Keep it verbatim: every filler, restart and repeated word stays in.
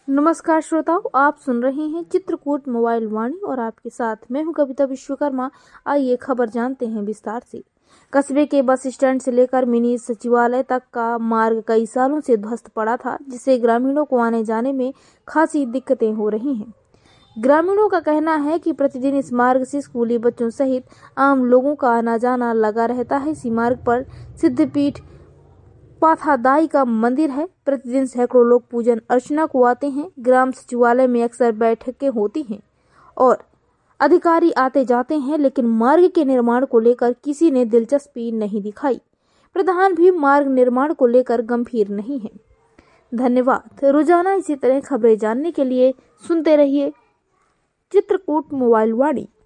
नमस्कार श्रोताओं, आप सुन रहे हैं चित्रकूट मोबाइल वाणी और आपके साथ मैं हूं कविता विश्वकर्मा। आइए खबर जानते हैं विस्तार से। कस्बे के बस स्टैंड से लेकर मिनी सचिवालय तक का मार्ग कई सालों से ध्वस्त पड़ा था, जिससे ग्रामीणों को आने जाने में खासी दिक्कतें हो रही हैं। ग्रामीणों का कहना है कि प्रतिदिन इस मार्ग से स्कूली बच्चों सहित आम लोगों का आना जाना लगा रहता है। इसी मार्ग पर सिद्धपीठ पाथादाई का मंदिर है। प्रतिदिन सैकड़ों लोग पूजन अर्चना को आते हैं। ग्राम सचिवालय में अक्सर बैठकें होती हैं और अधिकारी आते जाते हैं, लेकिन मार्ग के निर्माण को लेकर किसी ने दिलचस्पी नहीं दिखाई। प्रधान भी मार्ग निर्माण को लेकर गंभीर नहीं है। धन्यवाद। रोजाना इसी तरह खबरें जानने के लिए सुनते रहिए चित्रकूट मोबाइल वाणी।